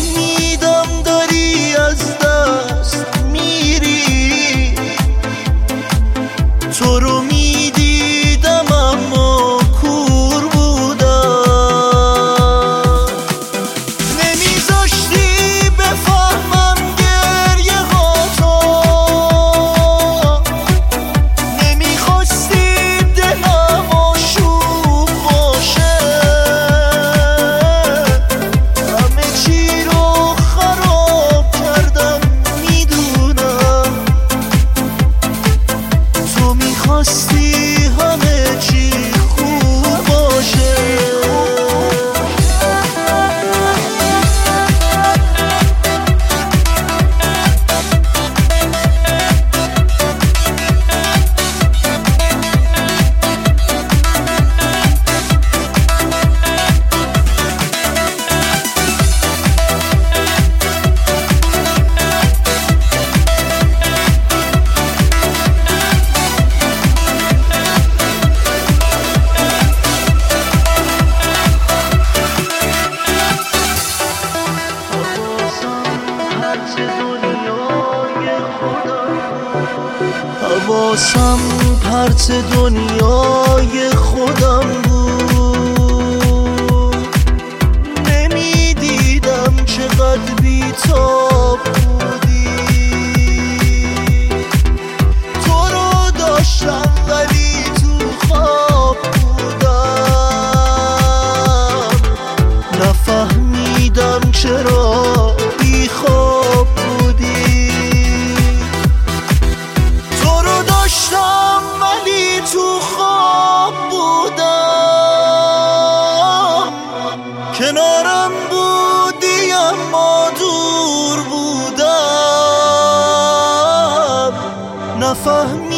نفهمیدم داری از دست میری، تو رو میدیدم اما کور بودم. نمیذاشتی بفهمم گریه هاتو، نمیخواستی دلم آشوب باشه، همه چی رو خراب کردم میدونم، تو میخواستی همه چی خوب باشه. حواسم پرت دنیای خودم بود، نمیدیدم چقدر بی‌تاب بودی، تو رو داشتم ولی تو خواب بودم، نفهمیدم چرا بی خواب بودی، تو رو داشتم ولی تو خواب بودم، کنارم بودی اما دور بودم، نفهمیدم